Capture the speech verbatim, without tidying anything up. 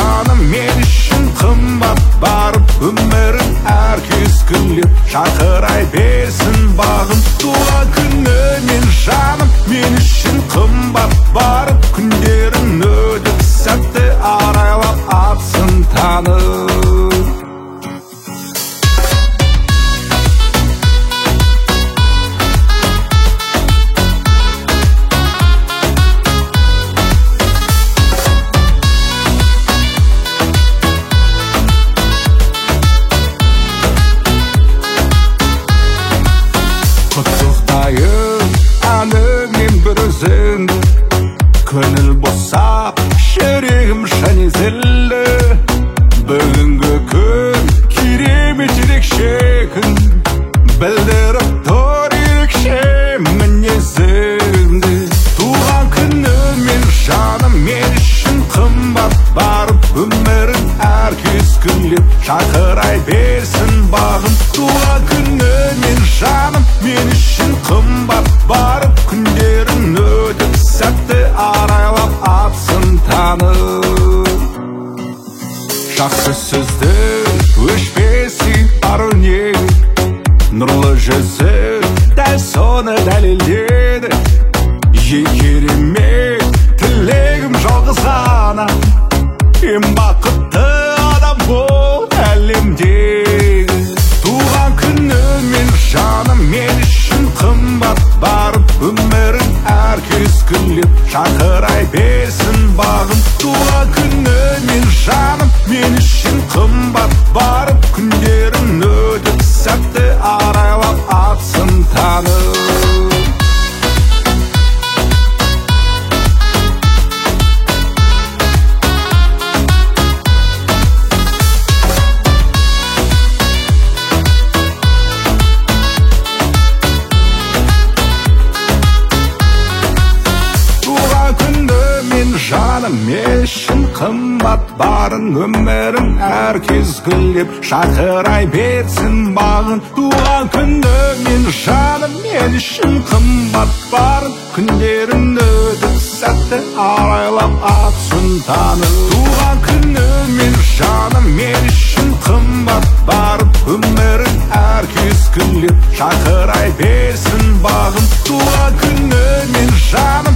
жаным мен үшін қымбат барып өмірін әр кескілеп шақырай берсін бағым. Туған күні мен жаным мен үшін қымбат барып күндерін өтіп сәтті арайлап атсын танып. Құттықтайын әніңмен бір өзіңді, көңіл босап жүрегім шын езілді. Бүгінгі күн керемет ерекше күн, білдіріп тұр ерекше мінезіңді. Туған күні мен жаным мен үшін қымбат барып өмірін әр кескілеп шақырай берсін бағым. Туған күні мен жаным мен үшін қымбат барып күндерін өтіп сәтті арайлап атсын танып. Жақсы сөзді өшпесей ар өнег, нұрлы жүзі дәл соны дәлелдеді. Ең керемет тілегім жалғыз ғана, ең бақытты адам бол әлемдегі. Туған күні мен жаным мен үшін қымбат барып өмірін әр кескілеп шақырай берсін бағым. Туған күні мен жаным мен үшін қымбат барып күндерін өтіп сәтті арайлап атсын танып. Жаным мен үшін қымбат барын өмірін әр кескілеп шақырай берсін бағын. Туған күні мен жаным мен үшін қымбат барын күндерін өтіп сәтті арайлап атсын танып. Туған күні мен жаным мен үшін қымбат барып өмірін әр кескілеп шақырай берсін бағын. Туған күні мен жаным